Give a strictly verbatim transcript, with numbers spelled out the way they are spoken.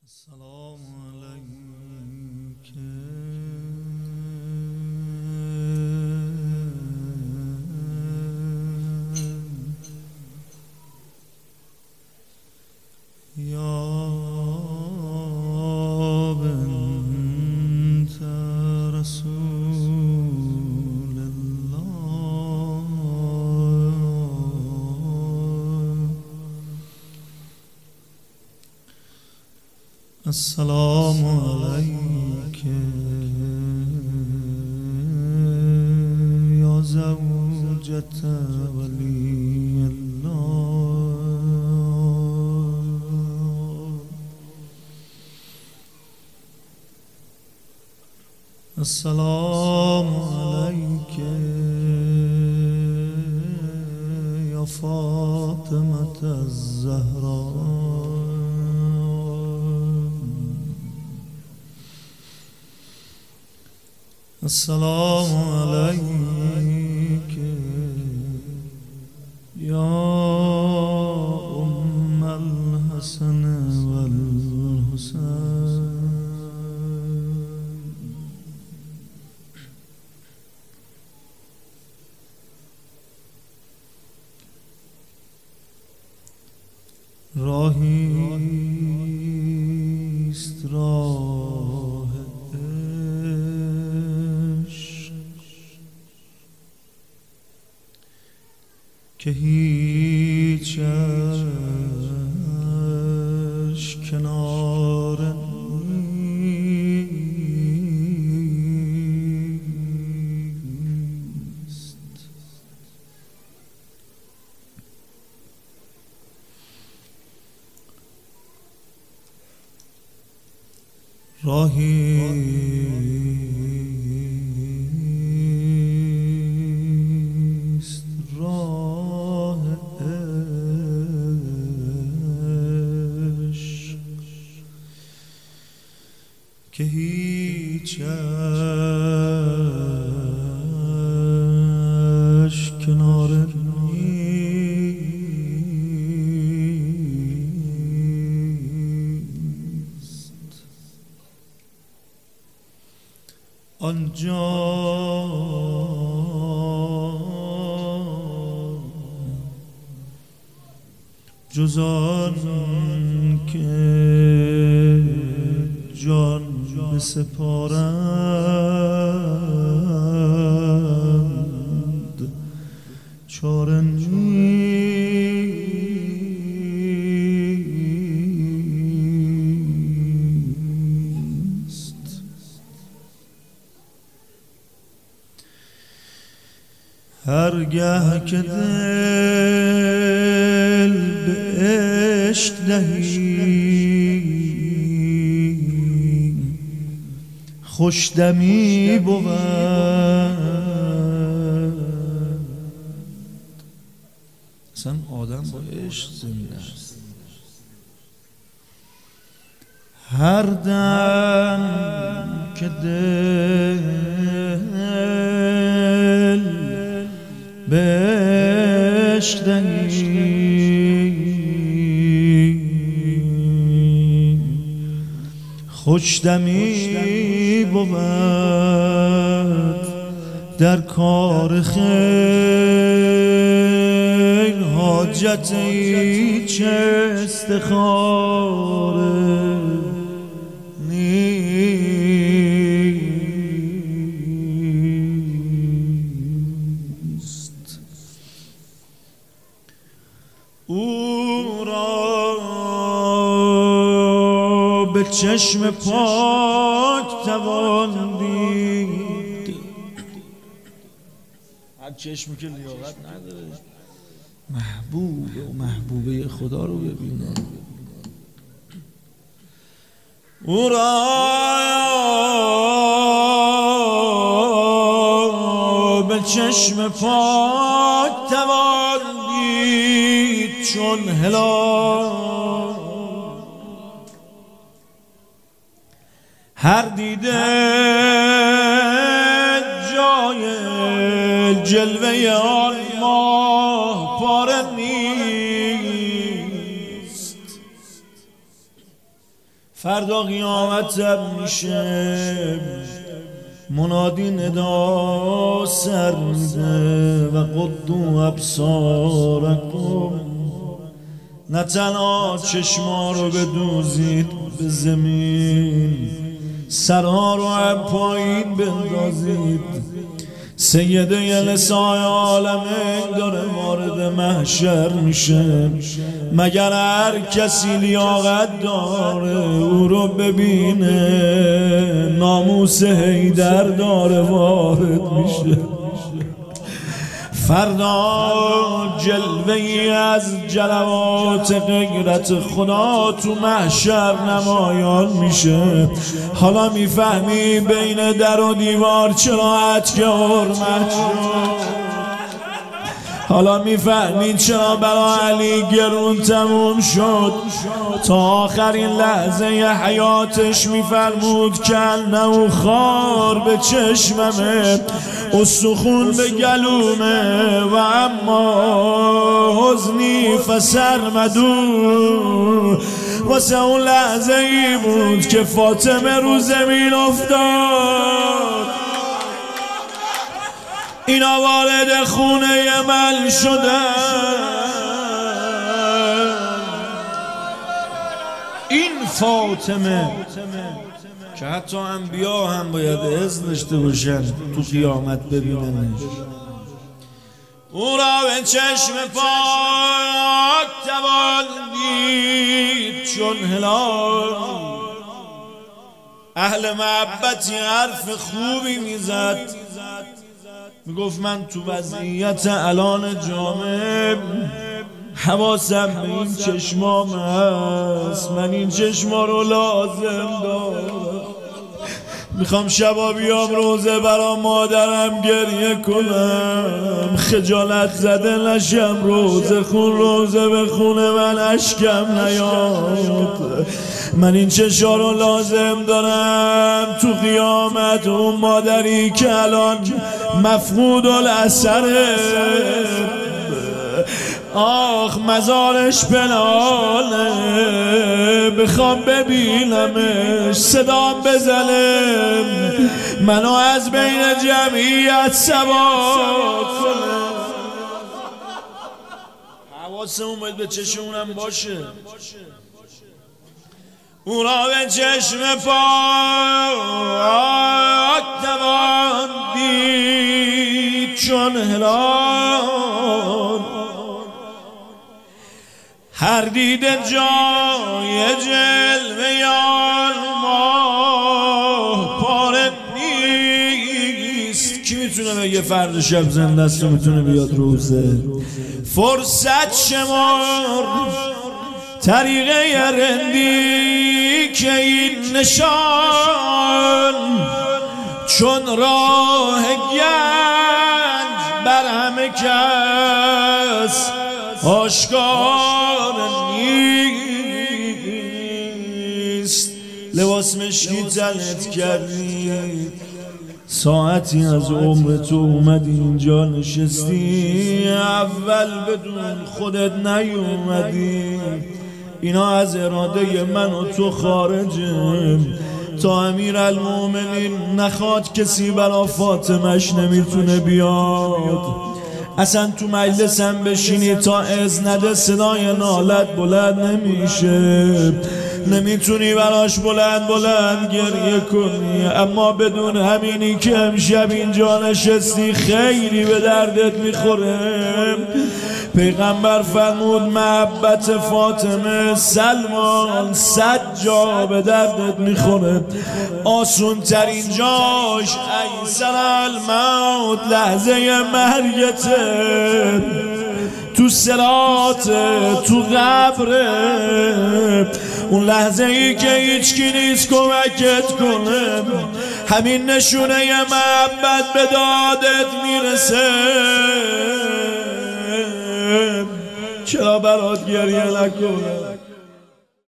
السلام عليك يا بنت رسول الله. السلام عليك يا زوجة ولي الله. السلام عليك يا فاطمة الزهراء. السلام عليك يا أم الحسن والحسين. راهی است راه که هیچش کنار نیست. راهی که هیچش کنار نیست. آنجا جز آن که جان بسپارند چاره نیست. هرگه که دل به عشق دهی خوشدمی بود. اصلا آدم با عشق زنده است. هر دم که دل به عشق دهی خوشدمی بود. در کار خیر حاجت هیچ استخاره نیست. او را به چشم پاک توان دید. هر چشمی که لیاقت نداره محبوب و محبوبه خدا رو ببینه. او را به چشم پاک توان دید چون هلال. هر دیده جای جلوه آن ماه پاره نیست. فردا قیامت میشه، منادی ندا سر میده و قدو ابصارکم، نه تنها چشما رو بدوزید به زمین، سرها رو هم پایین بندازید. سیده لسای عالمین داره وارد محشر میشه، مگر هر کسی لیاقت داره او رو ببینه؟ ناموس حیدر داره وارد میشه. فردا جلوه‌ای از جلوات غیرت خدا تو محشر نمایان میشه. حالا میفهمی بین در و دیوار چرا اتک حرمت شد، حالا میفهمی چرا برای علی گرون تموم شد. تا آخرین لحظه حیاتش میفرمود کنه خار به چشممه، استخون به گلومه و اما حزنی فسرمدو. واسه اون لحظه ای بود که فاطمه رو زمین افتاد. اینا وارد خونه من شدن، این فاطمه که حتی انبیا هم باید اذن داشته باشن تو قیامت ببیننش. او را به چشم پاک توان دید چون هلال. اهل محبتی حرف خوبی میزد، میگفت من تو وضعیت الان جامعه حواسم به این چشمام هست، من این چشما رو لازم دارم. میخوام شبا بیام روزه برا مادرم گریه کنم، خجالت زده نشم روزه خون روزه بخونه من اشکم نیاد. من این چشا رو لازم دارم تو قیامت. اون مادری که الان مفقود الاثره، آخ مزارش پنهانه، بخوام ببینمش صدام بزنه، منو از بین جمعیت سواد کنه. حواسمون باید به چشمونم باشه. او را به چشم پاک توان دید چون هلال. هر دیده جای جلوه یان ماه پاره نیست. کی میتونه بگه فرد شب زنده است و میتونه بیاد روزه؟ فرصت شمار طریقه رندی که این نشان، چون راه گنج بر همه کس آشکار نیست. لباس مشکی تنت کردی، ساعتی از عمر تو اومدی اینجا نشستی، اول بدون خودت نیومدی. اینا از اراده من و تو خارجه. تا امیرالمومنین نخواد کسی برا فاطمش نمیتونه بیاد. اصلا تو مجلسم بشینی تا اذن نده صدای نالت بلند نمیشه، نمیتونی براش بلند بلند گریه کنی. اما بدون همینی که امشب اینجا نشستی خیلی به دردت میخوره. پیغمبر فرمود محبت فاطمه سلمان صد جا به دردت میخوره. آسون ترین جاش ایسر الموت لحظه مرگته، تو صراط، تو قبره، اون لحظه ای که هیچ کی نیست کمکت کنه. همین نشونه محبت به دادت میرسه. چرا برات گریه نکنه؟